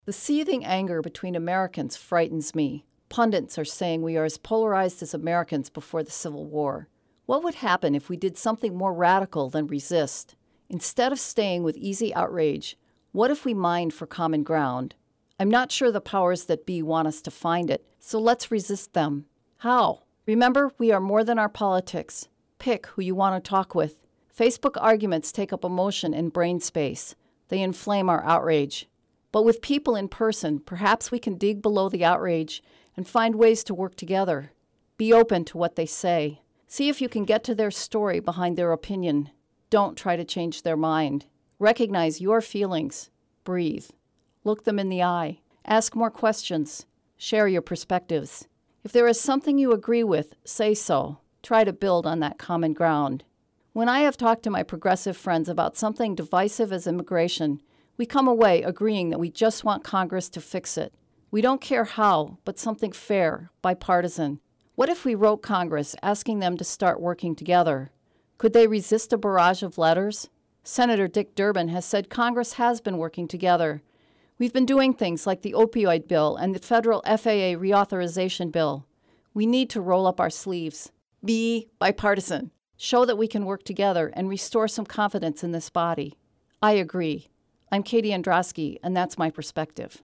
The seething anger between Americans frightens me. Pundits are saying we are as polarized as Americans before the Civil War. What would happen if we did something more radical than resist? Instead of staying with easy outrage, what if we mined for common ground? I'm not sure the powers that be want us to find it, so let's resist them. How? Remember, we are more than our politics. Pick who you want to talk with. Facebook arguments take up emotion and brain space. They inflame our outrage. But with people in person, perhaps we can dig below the outrage and find ways to work together. Be open to what they say. See if you can get to their story behind their opinion. Don't try to change their mind. Recognize your feelings. Breathe. Look them in the eye. Ask more questions. Share your perspectives. If there is something you agree with, say so. Try to build on that common ground. When I have talked to my progressive friends about something divisive as immigration, we come away agreeing that we just want Congress to fix it. We don't care how, but something fair, bipartisan. What if we wrote Congress asking them to start working together? Could they resist a barrage of letters? Senator Dick Durbin has said Congress has been working together. We've been doing things like the opioid bill and the federal FAA reauthorization bill. We need to roll up our sleeves. Be bipartisan. Show that we can work together and restore some confidence in this body. I agree. I'm Katie Androsky, and that's my perspective.